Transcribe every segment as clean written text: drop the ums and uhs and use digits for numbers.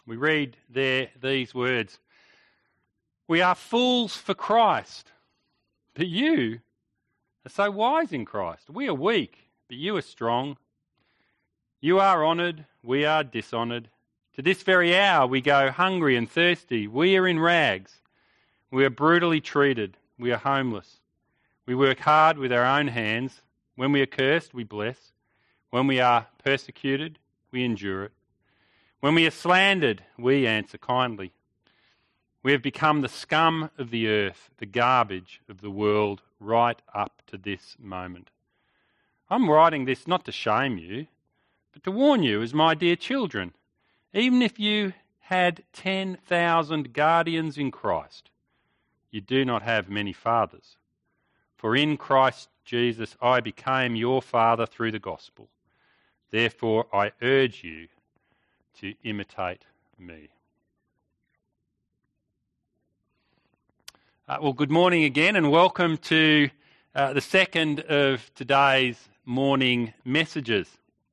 We read there these words, "We are fools for Christ, but you are so wise in Christ. We are weak, but you are strong. You are honoured, we are dishonoured. To this very hour we go hungry and thirsty. We are in rags. We are brutally treated. We are homeless. We work hard with our own hands. When we are cursed, we bless. When we are persecuted, we endure it. When we are slandered, we answer kindly. We have become the scum of the earth, the garbage of the world, right up to this moment. I'm writing this not to shame you, but to warn you as my dear children. Even if you had 10,000 guardians in Christ, you do not have many fathers. For in Christ Jesus I became your father through the gospel. Therefore I urge you to imitate me." Well, good morning again and welcome to the second of today's morning messages.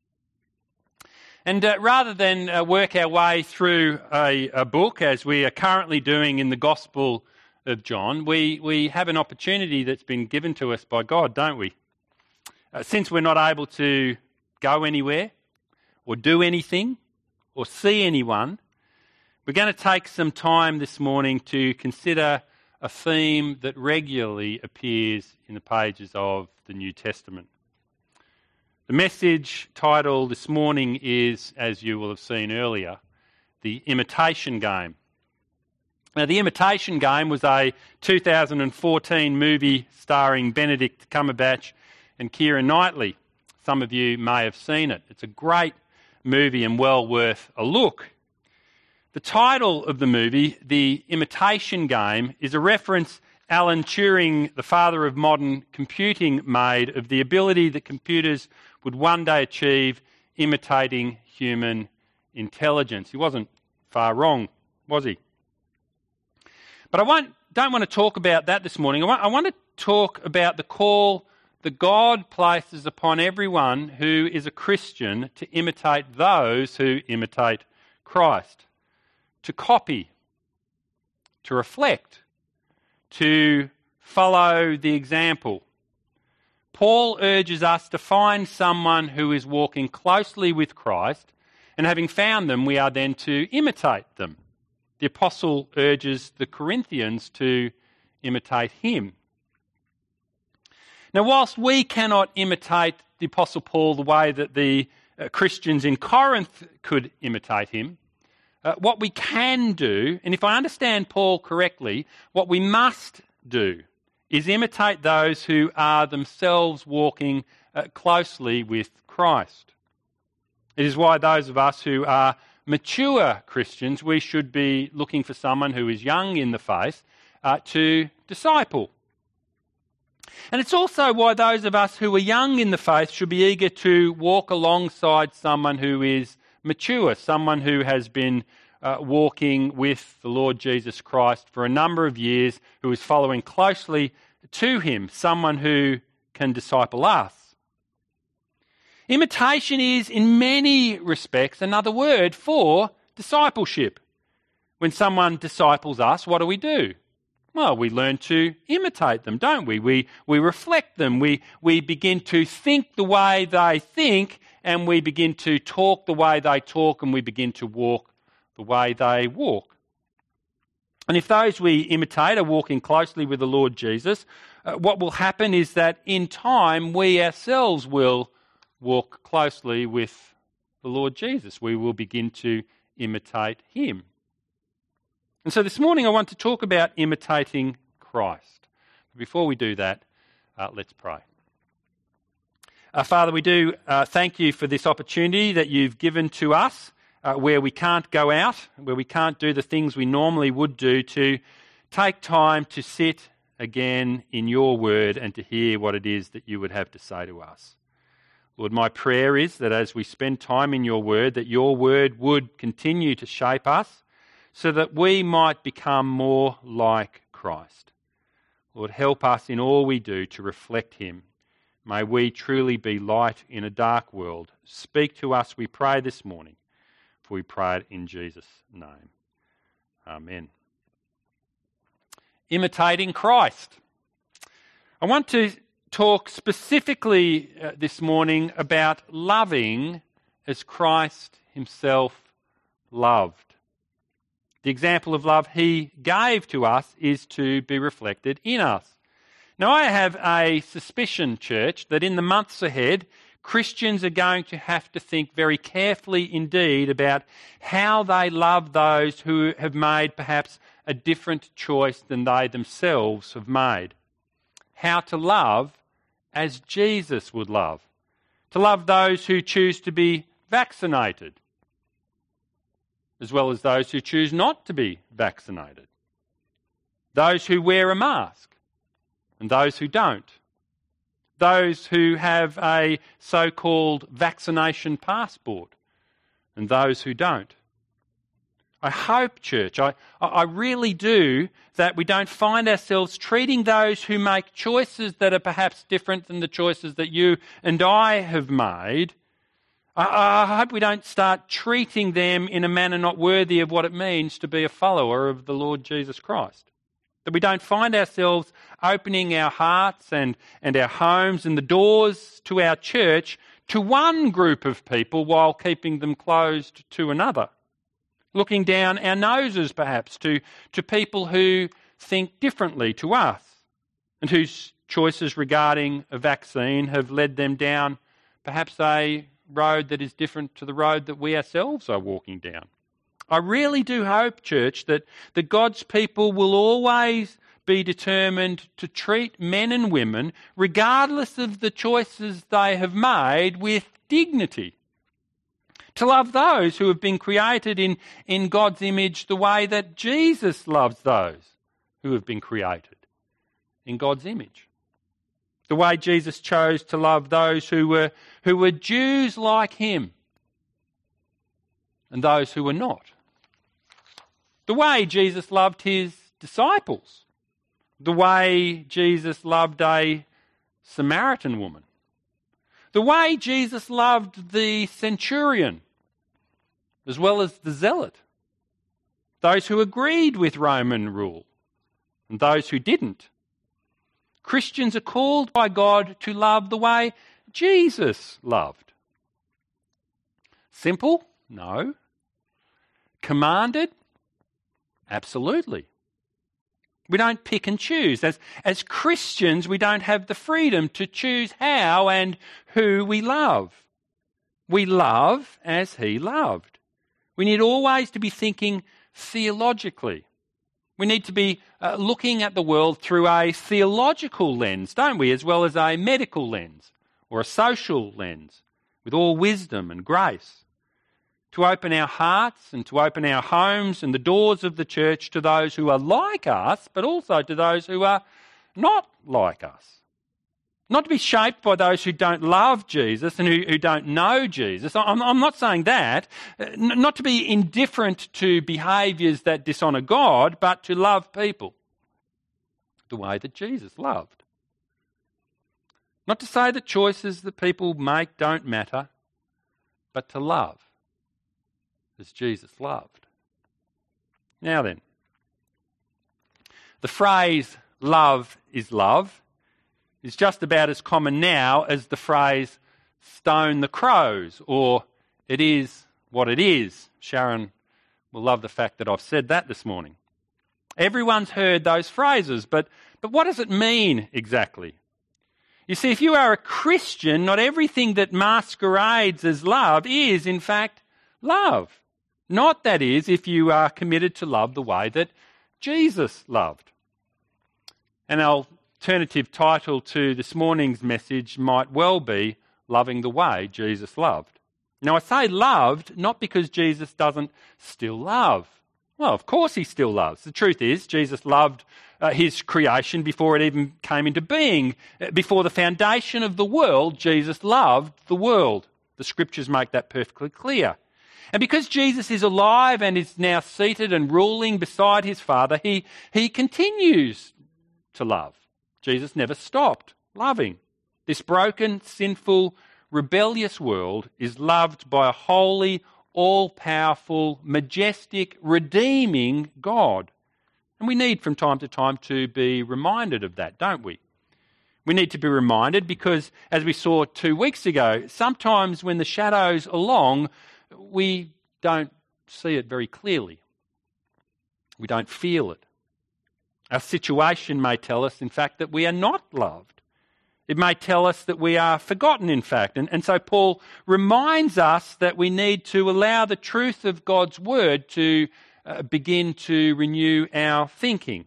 And rather than work our way through a book, as we are currently doing in the Gospel of John, we have an opportunity that's been given to us by God, don't we? Since we're not able to go anywhere or do anything or see anyone, we're going to take some time this morning to consider a theme that regularly appears in the pages of the New Testament. The message title this morning is, as you will have seen earlier, The Imitation Game. Now, The Imitation Game was a 2014 movie starring Benedict Cumberbatch and Keira Knightley. Some of you may have seen it. It's a great movie and well worth a look. The title of the movie, The Imitation Game, is a reference Alan Turing, the father of modern computing, made of the ability that computers would one day achieve imitating human intelligence. He wasn't far wrong, was he? But I don't want to talk about that this morning. I want to talk about the call that God places upon everyone who is a Christian to imitate those who imitate Christ, to copy, to reflect, to follow the example. Paul urges us to find someone who is walking closely with Christ, and having found them, we are then to imitate them. The apostle urges the Corinthians to imitate him. Now, whilst we cannot imitate the apostle Paul the way that the Christians in Corinth could imitate him, what we can do, and if I understand Paul correctly, what we must do is imitate those who are themselves walking closely with Christ. It is why those of us who are mature Christians, we should be looking for someone who is young in the faith to disciple. And it's also why those of us who are young in the faith should be eager to walk alongside someone who is mature, someone who has been walking with the Lord Jesus Christ for a number of years, who is following closely to him, someone who can disciple us. Imitation is, in many respects, another word for discipleship. When someone disciples us, what do? Well, we learn to imitate them, don't we? We reflect them. We begin to think the way they think, and we begin to talk the way they talk, and we begin to walk the way they walk. And if those we imitate are walking closely with the Lord Jesus, what will happen is that in time we ourselves will walk closely with the Lord Jesus. We will begin to imitate him. And so this morning I want to talk about imitating Christ. Before we do that, let's pray. Father, we do thank you for this opportunity that you've given to us where we can't go out, where we can't do the things we normally would do, to take time to sit again in your word and to hear what it is that you would have to say to us. Lord, my prayer is that as we spend time in your word, that your word would continue to shape us so that we might become more like Christ. Lord, help us in all we do to reflect him. May we truly be light in a dark world. Speak to us, we pray this morning. we pray it in Jesus' name. Amen. Imitating Christ. I want to talk specifically this morning about loving as Christ himself loved. The example of love he gave to us is to be reflected in us. Now, I have a suspicion, church, that in the months ahead, Christians are going to have to think very carefully indeed about how they love those who have made perhaps a different choice than they themselves have made. How to love as Jesus would love. To love those who choose to be vaccinated, as well as those who choose not to be vaccinated. Those who wear a mask and those who don't. Those who have a so-called vaccination passport and those who don't. I hope, church, I really do, that we don't find ourselves treating those who make choices that are perhaps different than the choices that you and I have made. I hope we don't start treating them in a manner not worthy of what it means to be a follower of the Lord Jesus Christ. That we don't find ourselves opening our hearts and our homes and the doors to our church to one group of people while keeping them closed to another. Looking down our noses perhaps to people who think differently to us and whose choices regarding a vaccine have led them down perhaps a road that is different to the road that we ourselves are walking down. I really do hope, church, that God's people will always be determined to treat men and women, regardless of the choices they have made, with dignity. To love those who have been created in God's image the way that Jesus loves those who have been created in God's image. The way Jesus chose to love those who were Jews like him and those who were not. The way Jesus loved his disciples. The way Jesus loved a Samaritan woman. The way Jesus loved the centurion, as well as the zealot. Those who agreed with Roman rule and those who didn't. Christians are called by God to love the way Jesus loved. Simple? No. Commanded? Absolutely. We don't pick and choose. As Christians, we don't have the freedom to choose how and who we love. We love as he loved. We need always to be thinking theologically. We need to be looking at the world through a theological lens, don't we, as well as a medical lens or a social lens, with all wisdom and grace. To open our hearts and to open our homes and the doors of the church to those who are like us, but also to those who are not like us. Not to be shaped by those who don't love Jesus and who don't know Jesus. I'm not saying that. Not to be indifferent to behaviours that dishonour God, but to love people the way that Jesus loved. Not to say that choices that people make don't matter, but to love as Jesus loved. Now then, the phrase love is just about as common now as the phrase stone the crows or it is what it is. Sharon will love the fact that I've said that this morning. Everyone's heard those phrases, but what does it mean exactly? You see, if you are a Christian, not everything that masquerades as love is, in fact, love. Not, that is, if you are committed to love the way that Jesus loved. An alternative title to this morning's message might well be Loving the Way Jesus Loved. Now, I say loved not because Jesus doesn't still love. Well, of course he still loves. The truth is, Jesus loved his creation before it even came into being. Before the foundation of the world, Jesus loved the world. The scriptures make that perfectly clear. And because Jesus is alive and is now seated and ruling beside his Father, he continues to love. Jesus never stopped loving. This broken, sinful, rebellious world is loved by a holy, all-powerful, majestic, redeeming God. And we need from time to time to be reminded of that, don't we? We need to be reminded because, as we saw 2 weeks ago, sometimes when the shadow's are long, we don't see it very clearly. We don't feel it. Our situation may tell us, in fact, that we are not loved. It may tell us that we are forgotten, in fact. And so Paul reminds us that we need to allow the truth of God's word to begin to renew our thinking.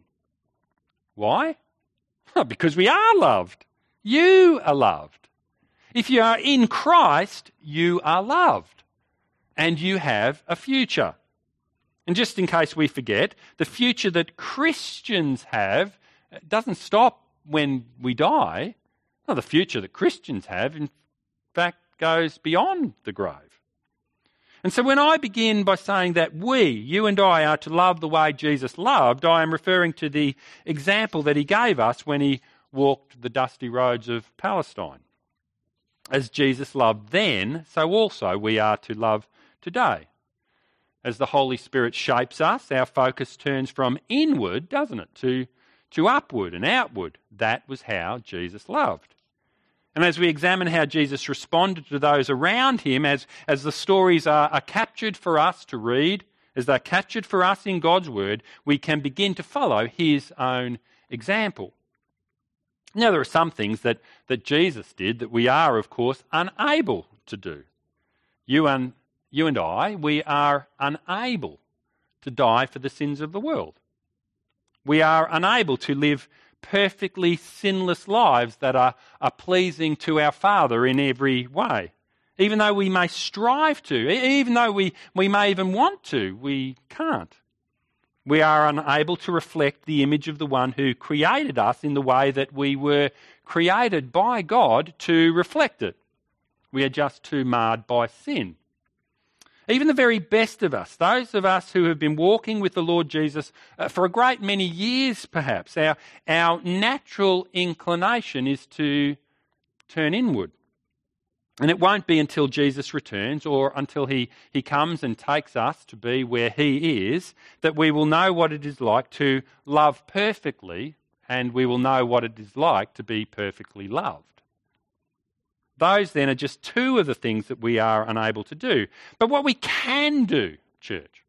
Why? Because we are loved. You are loved. If you are in Christ, you are loved. And you have a future. And just in case we forget, the future that Christians have doesn't stop when we die. No, the future that Christians have, in fact, goes beyond the grave. And so when I begin by saying that you and I, are to love the way Jesus loved, I am referring to the example that he gave us when he walked the dusty roads of Palestine. As Jesus loved then, so also we are to love today. As the Holy Spirit shapes us, our focus turns from inward, doesn't it, to upward and outward. That was how Jesus loved. And as we examine how Jesus responded to those around him, as the stories are captured for us to read, as they're captured for us in God's word, we can begin to follow his own example. Now, there are some things that Jesus did that we are, of course, unable to do. You and I, we are unable to die for the sins of the world. We are unable to live perfectly sinless lives that are pleasing to our Father in every way. Even though we may strive to, even though we may even want to, we can't. We are unable to reflect the image of the one who created us in the way that we were created by God to reflect it. We are just too marred by sin. Even the very best of us, those of us who have been walking with the Lord Jesus for a great many years perhaps, our natural inclination is to turn inward. And it won't be until Jesus returns or until he comes and takes us to be where he is that we will know what it is like to love perfectly, and we will know what it is like to be perfectly loved. Those then are just two of the things that we are unable to do. But what we can do, church,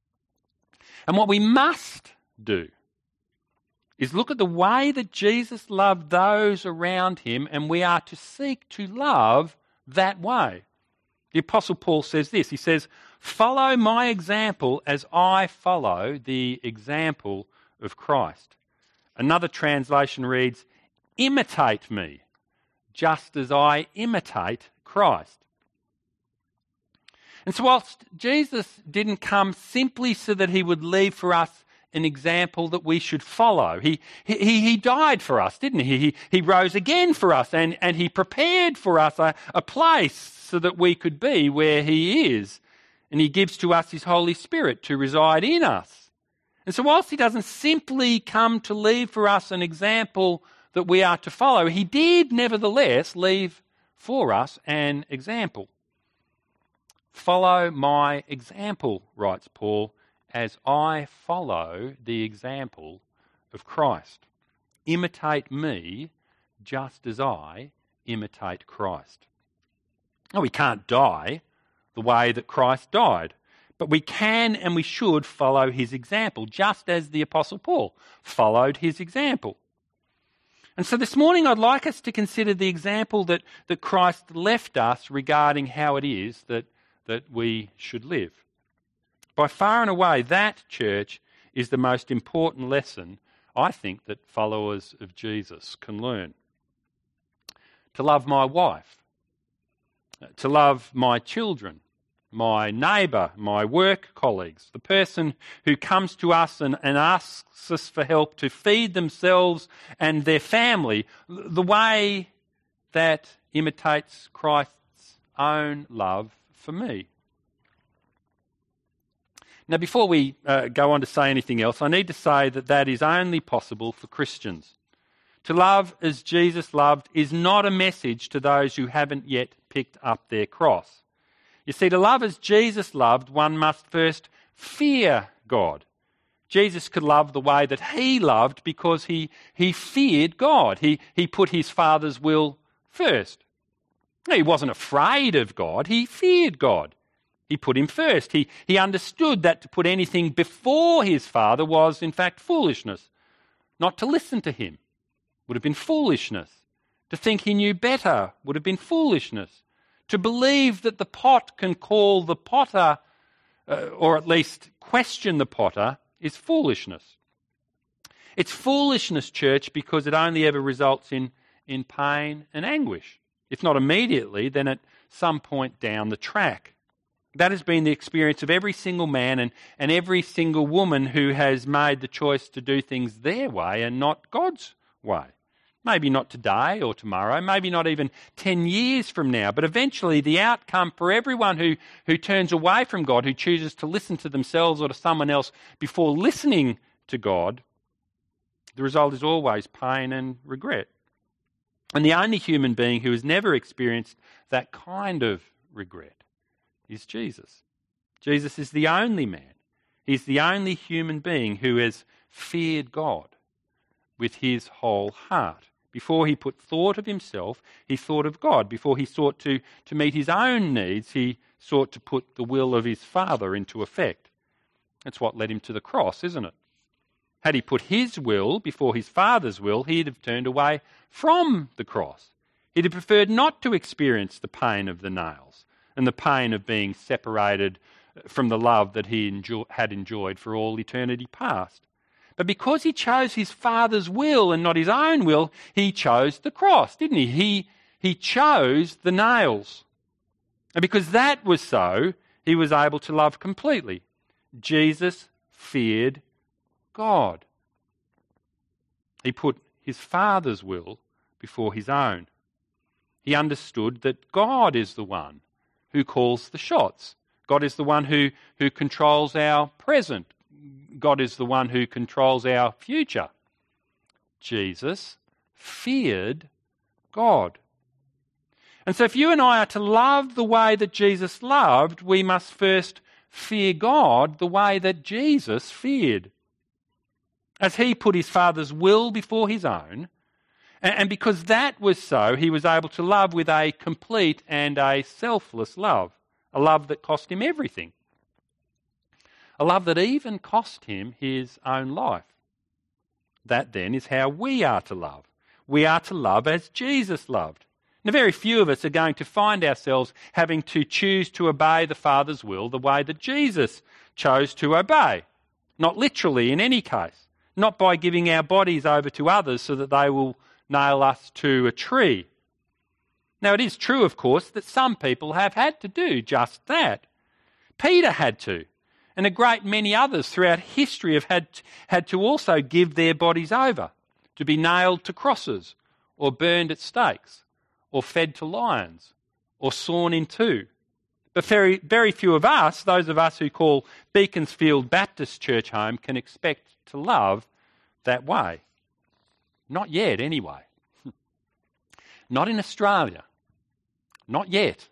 and what we must do, is look at the way that Jesus loved those around him, and we are to seek to love that way. The Apostle Paul says this, he says, "Follow my example as I follow the example of Christ." Another translation reads, "Imitate me, just as I imitate Christ." And so whilst Jesus didn't come simply so that he would leave for us an example that we should follow, he died for us, didn't he? He rose again for us, and he prepared for us a place so that we could be where he is. And he gives to us his Holy Spirit to reside in us. And so whilst he doesn't simply come to leave for us an example that we are to follow, he did nevertheless leave for us an example. "Follow my example," writes Paul, "as I follow the example of Christ." Imitate me just as I imitate Christ. Oh, we can't die the way that Christ died, but we can and we should follow his example, just as the Apostle Paul followed his example. And so this morning I'd like us to consider the example that Christ left us regarding how it is that we should live. By far and away, that, church, is the most important lesson, I think, that followers of Jesus can learn. To love my wife, to love my children, my neighbour, my work colleagues, the person who comes to us and asks us for help to feed themselves and their family, the way that imitates Christ's own love for me. Now, before we go on to say anything else, I need to say that is only possible for Christians. To love as Jesus loved is not a message to those who haven't yet picked up their cross. You see, to love as Jesus loved, one must first fear God. Jesus could love the way that he loved because he feared God. He put his Father's will first. He wasn't afraid of God, he feared God. He put him first. He understood that to put anything before his Father was, in fact, foolishness. Not to listen to him would have been foolishness. To think he knew better would have been foolishness. To believe that the pot can call the potter, or at least question the potter, is foolishness. It's foolishness, church, because it only ever results in pain and anguish. If not immediately, then at some point down the track. That has been the experience of every single man and every single woman who has made the choice to do things their way and not God's way. Maybe not today or tomorrow, maybe not even 10 years from now, but eventually the outcome for everyone who turns away from God, who chooses to listen to themselves or to someone else before listening to God, the result is always pain and regret. And the only human being who has never experienced that kind of regret is Jesus. Jesus is the only man. He's the only human being who has feared God with his whole heart. Before he put thought of himself, he thought of God. Before he sought to meet his own needs, he sought to put the will of his Father into effect. That's what led him to the cross, isn't it? Had he put his will before his Father's will, he'd have turned away from the cross. He'd have preferred not to experience the pain of the nails and the pain of being separated from the love that he had enjoyed for all eternity past. But because he chose his Father's will and not his own will, he chose the cross, didn't he? He chose the nails. And because that was so, he was able to love completely. Jesus feared God. He put his Father's will before his own. He understood that God is the one who calls the shots. God is the one who controls our present. God is the one who controls our future. Jesus feared God. And so if you and I are to love the way that Jesus loved, we must first fear God the way that Jesus feared. As he put his Father's will before his own, and because that was so, he was able to love with a complete and a selfless love, a love that cost him everything. A love that even cost him his own life. That then is how we are to love. We are to love as Jesus loved. Now, very few of us are going to find ourselves having to choose to obey the Father's will the way that Jesus chose to obey. Not literally in any case. Not by giving our bodies over to others so that they will nail us to a tree. Now, it is true, of course, that some people have had to do just that. Peter had to. And a great many others throughout history have had to also give their bodies over, to be nailed to crosses, or burned at stakes, or fed to lions, or sawn in two. But very, very few of us, those of us who call Beaconsfield Baptist Church home, can expect to love that way. Not yet, anyway. Not in Australia. Not yet.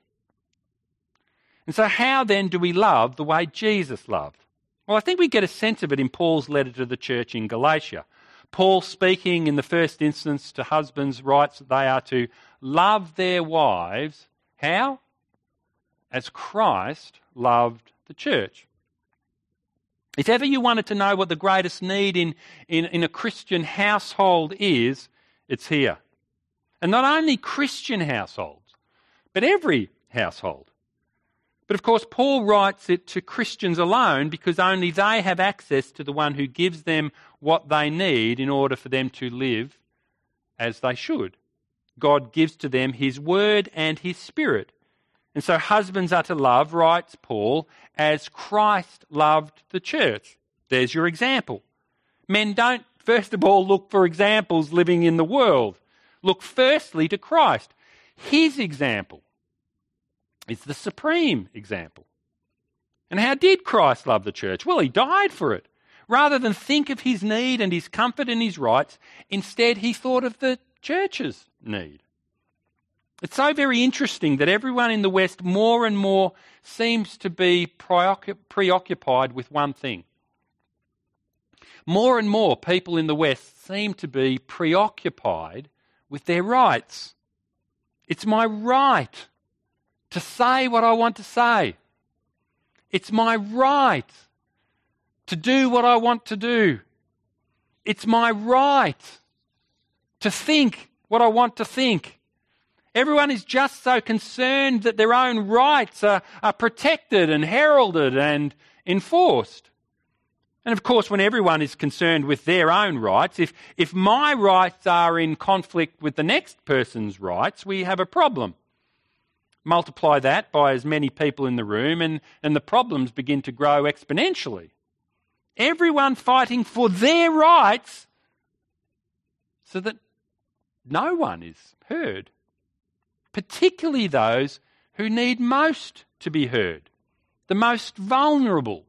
And so how then do we love the way Jesus loved? Well, I think we get a sense of it in Paul's letter to the church in Galatia. Paul, speaking in the first instance to husbands, writes that they are to love their wives. How? As Christ loved the church. If ever you wanted to know what the greatest need in a Christian household is, it's here. And not only Christian households, but every household. But of course, Paul writes it to Christians alone because only they have access to the one who gives them what they need in order for them to live as they should. God gives to them his word and his spirit. And so husbands are to love, writes Paul, as Christ loved the church. There's your example. Men don't, first of all, look for examples living in the world. Look firstly to Christ. His example is the supreme example. And how did Christ love the church? Well, he died for it. Rather than think of his need and his comfort and his rights, instead he thought of the church's need. It's so very interesting that everyone in the West more and more seems to be preoccupied with one thing. More and more people in the West seem to be preoccupied with their rights. It's my right to say what I want to say. It's my right to do what I want to do. It's my right to think what I want to think. Everyone is just so concerned that their own rights are protected and heralded and enforced. And of course, when everyone is concerned with their own rights, if my rights are in conflict with the next person's rights, we have a problem. Multiply that by as many people in the room and the problems begin to grow exponentially. Everyone fighting for their rights so that no one is heard, particularly those who need most to be heard, the most vulnerable,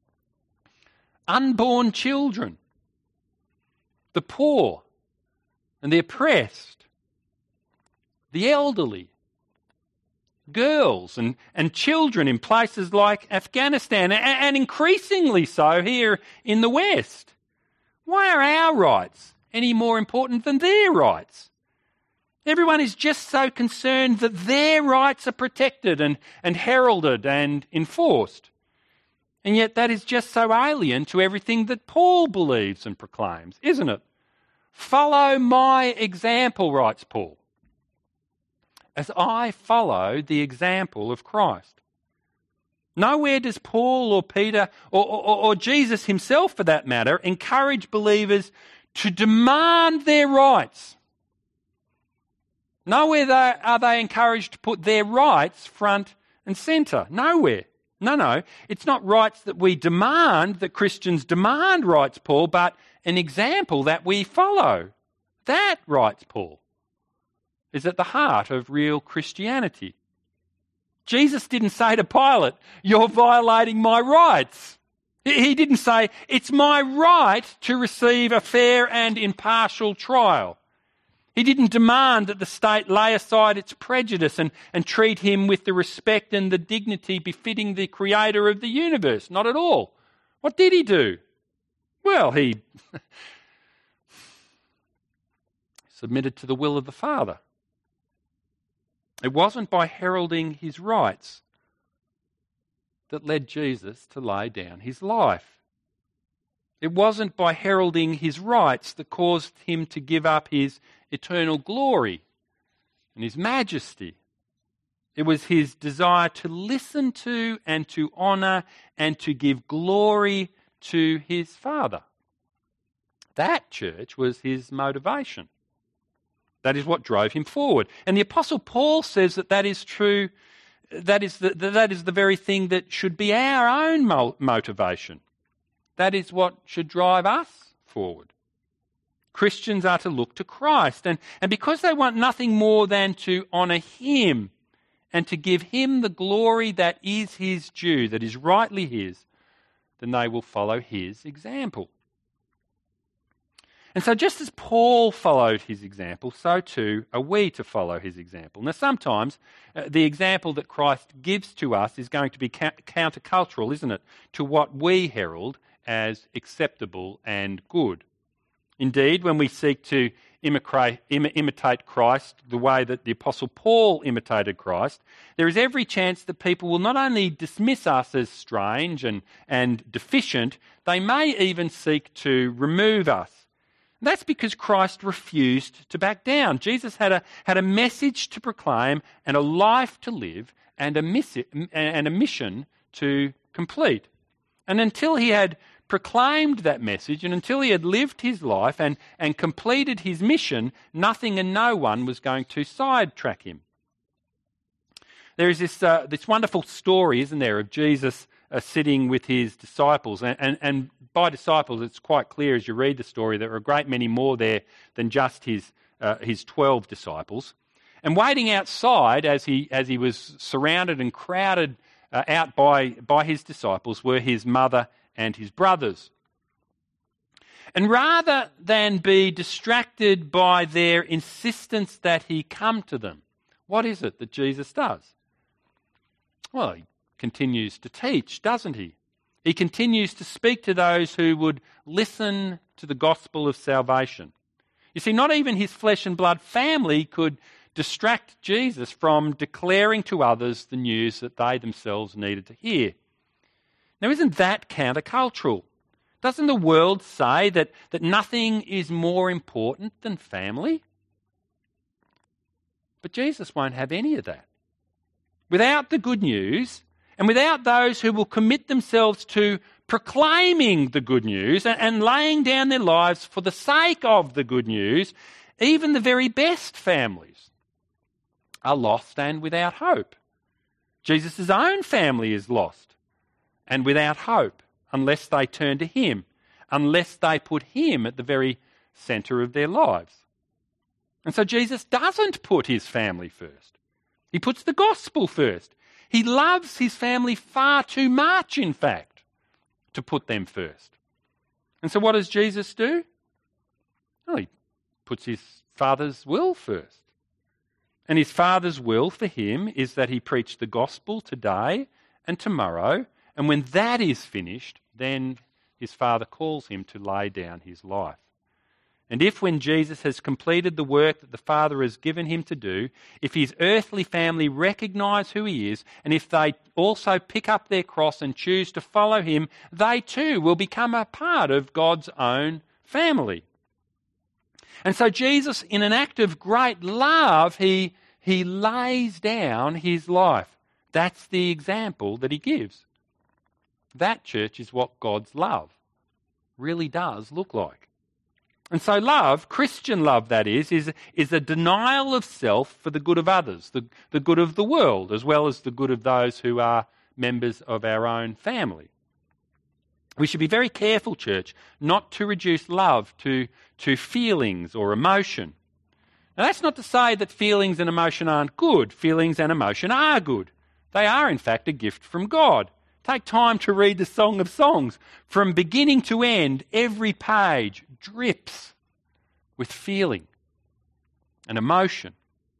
unborn children, the poor and the oppressed, the elderly, girls and children in places like Afghanistan, and increasingly so here in the West. Why are our rights any more important than their rights? Everyone is just so concerned that their rights are protected and heralded and enforced. And yet that is just so alien to everything that Paul believes and proclaims, isn't it? Follow my example, writes Paul, as I follow the example of Christ. Nowhere does Paul or Peter or Jesus himself, for that matter, encourage believers to demand their rights. Nowhere are they encouraged to put their rights front and centre. Nowhere. No. It's not rights that we demand, that Christians demand, writes Paul, but an example that we follow. That, writes Paul, is at the heart of real Christianity. Jesus didn't say to Pilate, "You're violating my rights." He didn't say, "It's my right to receive a fair and impartial trial." He didn't demand that the state lay aside its prejudice and treat him with the respect and the dignity befitting the creator of the universe. Not at all. What did he do? Well, he submitted to the will of the Father. It wasn't by heralding his rights that led Jesus to lay down his life. It wasn't by heralding his rights that caused him to give up his eternal glory and his majesty. It was his desire to listen to and to honour and to give glory to his Father. That, church, was his motivation. That is what drove him forward. And the Apostle Paul says that is true. That is the very thing that should be our own motivation. That is what should drive us forward. Christians are to look to Christ. And because they want nothing more than to honour him and to give him the glory that is his due, that is rightly his, then they will follow his example. And so just as Paul followed his example, so too are we to follow his example. Now sometimes the example that Christ gives to us is going to be countercultural, isn't it, to what we herald as acceptable and good. Indeed, when we seek to imitate Christ the way that the Apostle Paul imitated Christ, there is every chance that people will not only dismiss us as strange and deficient, they may even seek to remove us. That's because Christ refused to back down. Jesus had a message to proclaim and a life to live and a mission to complete. And until he had proclaimed that message and until he had lived his life and completed his mission, nothing and no one was going to sidetrack him. There is this wonderful story, isn't there, of Jesus sitting with his disciples. And by disciples, it's quite clear as you read the story, there are a great many more there than just his 12 disciples. And waiting outside as he was surrounded and crowded out by his disciples were his mother and his brothers. And rather than be distracted by their insistence that he come to them, What is it that Jesus does? Well, he continues to teach, doesn't he? He continues to speak to those who would listen to the gospel of salvation. You see, not even his flesh and blood family could distract Jesus from declaring to others the news that they themselves needed to hear. Now, isn't that countercultural? Doesn't the world say that nothing is more important than family? But Jesus won't have any of that. Without the good news, and without those who will commit themselves to proclaiming the good news and laying down their lives for the sake of the good news, even the very best families are lost and without hope. Jesus' own family is lost and without hope unless they turn to him, unless they put him at the very centre of their lives. And so Jesus doesn't put his family first. He puts the gospel first. He loves his family far too much, in fact, to put them first. And so what does Jesus do? Well, he puts his Father's will first. And his Father's will for him is that he preach the gospel today and tomorrow, and when that is finished, then his Father calls him to lay down his life. And if when Jesus has completed the work that the Father has given him to do, if his earthly family recognise who he is, and if they also pick up their cross and choose to follow him, they too will become a part of God's own family. And so Jesus, in an act of great love, he lays down his life. That's the example that he gives. That, church, is what God's love really does look like. And so love, Christian love that is a denial of self for the good of others, the good of the world, as well as the good of those who are members of our own family. We should be very careful, church, not to reduce love to feelings or emotion. Now, that's not to say that feelings and emotion aren't good. Feelings and emotion are good. They are, in fact, a gift from God. Take time to read the Song of Songs. From beginning to end, every page drips with feeling and emotion.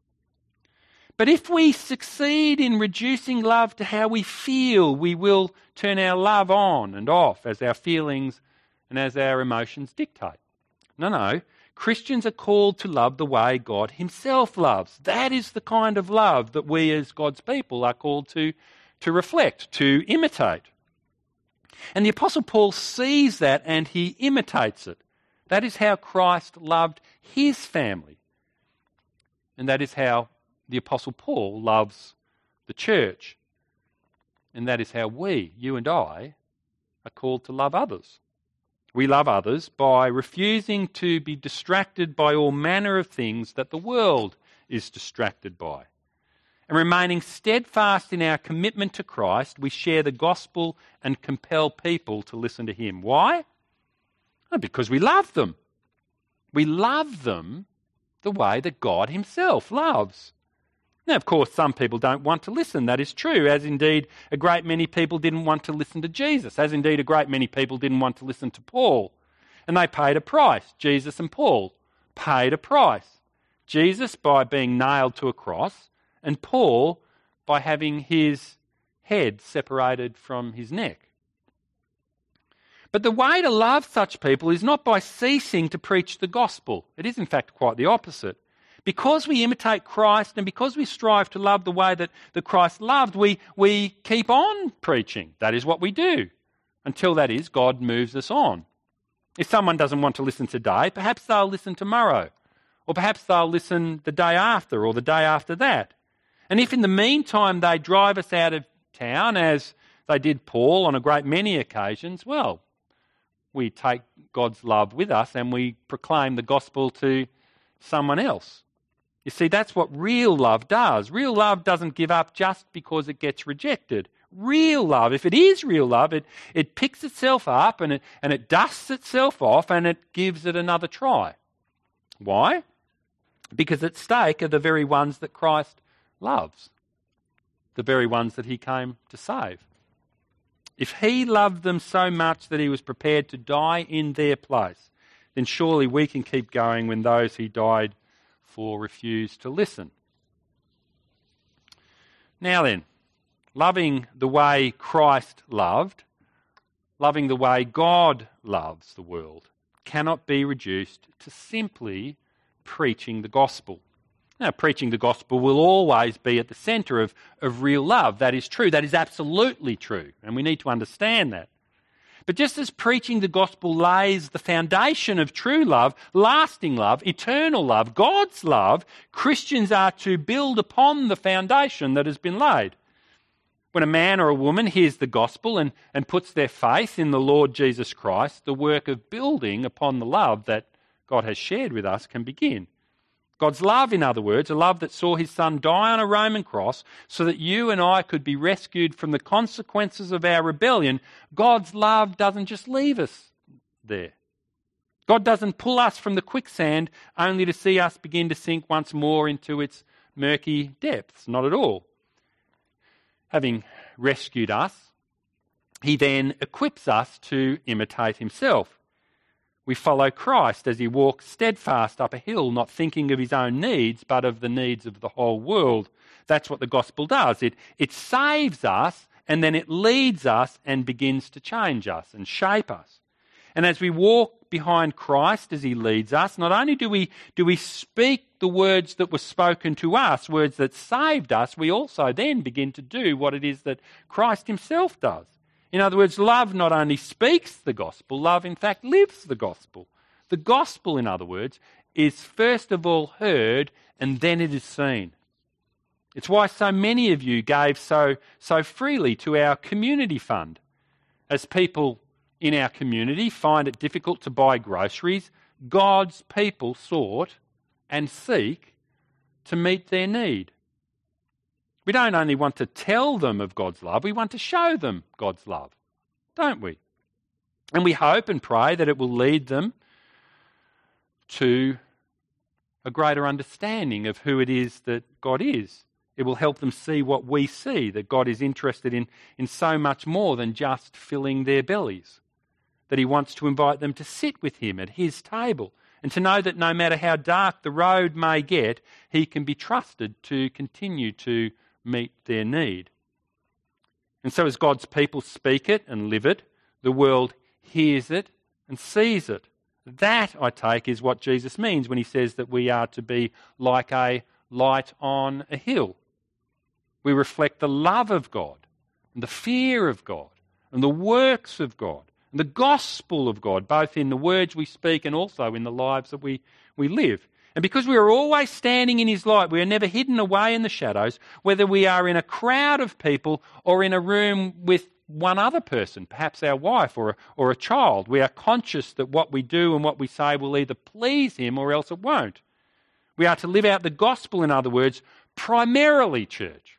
But if we succeed in reducing love to how we feel, we will turn our love on and off as our feelings and as our emotions dictate. No. Christians are called to love the way God himself loves. That is the kind of love that we as God's people are called to reflect, to imitate. And the Apostle Paul sees that and he imitates it. That is how Christ loved his family. And that is how the Apostle Paul loves the church. And that is how we, you and I, are called to love others. We love others by refusing to be distracted by all manner of things that the world is distracted by. And remaining steadfast in our commitment to Christ, we share the gospel and compel people to listen to him. Why? Because we love them. We love them the way that God himself loves. Now, of course, some people don't want to listen. That is true, as indeed a great many people didn't want to listen to Jesus, as indeed a great many people didn't want to listen to Paul. And they paid a price. Jesus and Paul paid a price. Jesus by being nailed to a cross, and Paul by having his head separated from his neck. But the way to love such people is not by ceasing to preach the gospel. It is in fact quite the opposite. Because we imitate Christ and because we strive to love the way that Christ loved, we keep on preaching. That is what we do. Until, that is, God moves us on. If someone doesn't want to listen today, perhaps they'll listen tomorrow. Or perhaps they'll listen the day after or the day after that. And if in the meantime they drive us out of town, as they did Paul on a great many occasions, well, we take God's love with us and we proclaim the gospel to someone else. You see, that's what real love does. Real love doesn't give up just because it gets rejected. Real love, if it is real love, it picks itself up and it dusts itself off and it gives it another try. Why? Because at stake are the very ones that Christ loves, the very ones that he came to save. If he loved them so much that he was prepared to die in their place, then surely we can keep going when those he died for refuse to listen. Now then, loving the way Christ loved, loving the way God loves the world, cannot be reduced to simply preaching the gospel. Now, preaching the gospel will always be at the centre of real love. That is true. That is absolutely true. And we need to understand that. But just as preaching the gospel lays the foundation of true love, lasting love, eternal love, God's love, Christians are to build upon the foundation that has been laid. When a man or a woman hears the gospel and puts their faith in the Lord Jesus Christ, the work of building upon the love that God has shared with us can begin. God's love, in other words, a love that saw his Son die on a Roman cross so that you and I could be rescued from the consequences of our rebellion. God's love doesn't just leave us there. God doesn't pull us from the quicksand only to see us begin to sink once more into its murky depths. Not at all. Having rescued us, he then equips us to imitate himself. We follow Christ as he walks steadfast up a hill, not thinking of his own needs, but of the needs of the whole world. That's what the gospel does. It saves us, and then it leads us and begins to change us and shape us. And as we walk behind Christ as he leads us, not only do we speak the words that were spoken to us, words that saved us, we also then begin to do what it is that Christ himself does. In other words, love not only speaks the gospel, love in fact lives the gospel. The gospel, in other words, is first of all heard and then it is seen. It's why so many of you gave so freely to our community fund. As people in our community find it difficult to buy groceries, God's people sought and seek to meet their need. We don't only want to tell them of God's love, we want to show them God's love, don't we? And we hope and pray that it will lead them to a greater understanding of who it is that God is. It will help them see what we see, that God is interested in so much more than just filling their bellies, that he wants to invite them to sit with him at his table and to know that no matter how dark the road may get, he can be trusted to continue to meet their need. And so as God's people speak it and live it, the world hears it and sees it. That, I take, is what Jesus means when he says that we are to be like a light on a hill. We reflect the love of God and the fear of God and the works of God and the gospel of God, both in the words we speak and also in the lives that we live. And because we are always standing in his light, we are never hidden away in the shadows, whether we are in a crowd of people or in a room with one other person, perhaps our wife or a child. We are conscious that what we do and what we say will either please him or else it won't. We are to live out the gospel, in other words, primarily, church.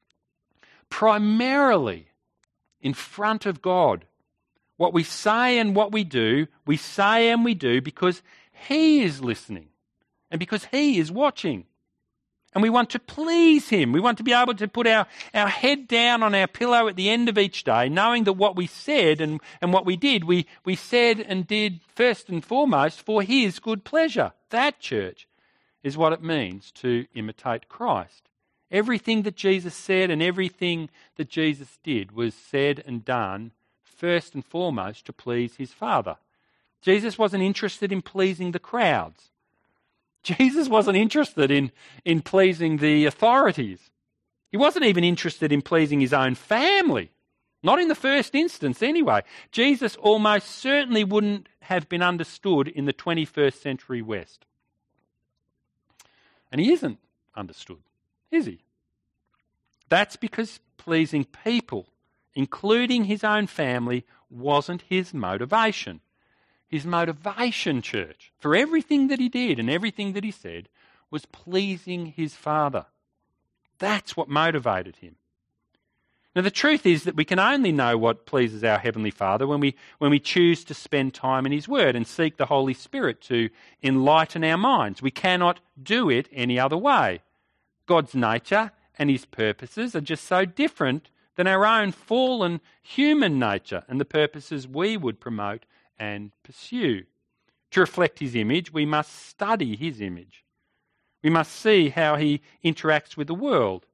Primarily in front of God. What we say and what we say and we do because he is listening and because he is watching. And we want to please him. We want to be able to put our head down on our pillow at the end of each day, knowing that what we said and what we did, we said and did first and foremost for his good pleasure. That, church, is what it means to imitate Christ. Everything that Jesus said and everything that Jesus did was said and done first and foremost to please his Father. Jesus wasn't interested in pleasing the crowds. Jesus wasn't interested in pleasing the authorities. He wasn't even interested in pleasing his own family. Not in the first instance anyway. Jesus almost certainly wouldn't have been understood in the 21st century West. And he isn't understood, is he? That's because pleasing people, including his own family, wasn't his motivation. His motivation, church, for everything that he did and everything that he said was pleasing his Father. That's what motivated him. Now, the truth is that we can only know what pleases our Heavenly Father when we choose to spend time in his Word and seek the Holy Spirit to enlighten our minds. We cannot do it any other way. God's nature and his purposes are just so different than our own fallen human nature and the purposes we would promote and pursue. To reflect his image, we must study his image. We must see how he interacts with the world. We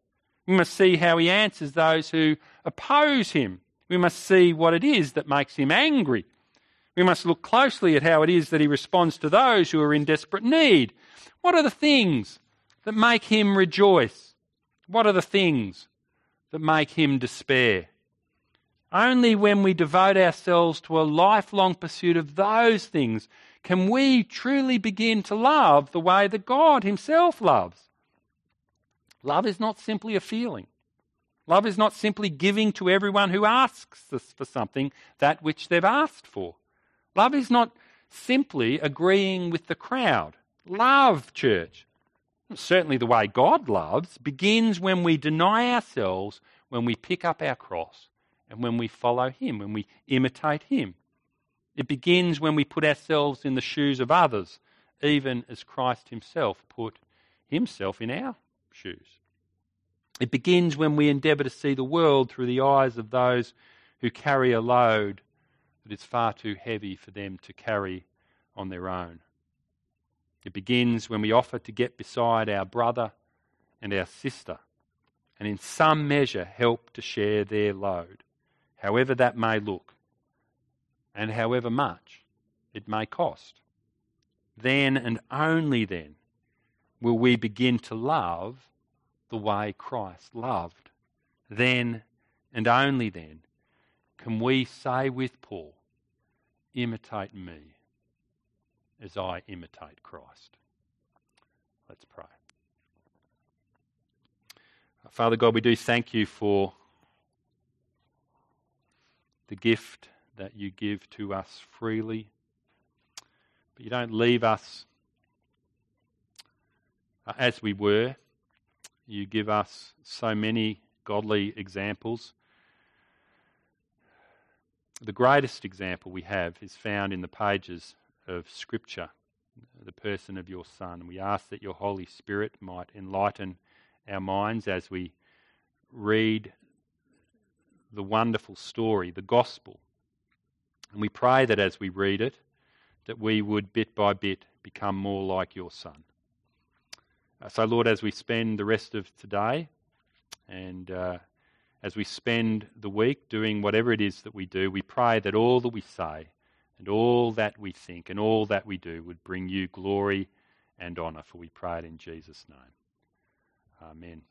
We must see how he answers those who oppose him. We must see what it is that makes him angry. We must look closely at how it is that he responds to those who are in desperate need. What are the things that make him rejoice? What are the things that make him despair? Only when we devote ourselves to a lifelong pursuit of those things can we truly begin to love the way that God himself loves. Love is not simply a feeling. Love is not simply giving to everyone who asks us for something that which they've asked for. Love is not simply agreeing with the crowd. Love, church, certainly the way God loves, begins when we deny ourselves, when we pick up our cross, and when we follow him, when we imitate him. It begins when we put ourselves in the shoes of others, even as Christ himself put himself in our shoes. It begins when we endeavour to see the world through the eyes of those who carry a load that is far too heavy for them to carry on their own. It begins when we offer to get beside our brother and our sister and in some measure help to share their load, however that may look and however much it may cost. Then and only then will we begin to love the way Christ loved. Then and only then can we say with Paul, imitate me as I imitate Christ. Let's pray. Father God, we do thank you for the gift that you give to us freely, but you don't leave us as we were. You give us so many godly examples. The greatest example we have is found in the pages of Scripture, the person of your Son. We ask that your Holy Spirit might enlighten our minds as we read the wonderful story, the gospel. And we pray that as we read it, that we would bit by bit become more like your Son. So Lord, as we spend the rest of today and as we spend the week doing whatever it is that we do, we pray that all that we say and all that we think and all that we do would bring you glory and honour, for we pray it in Jesus' name. Amen.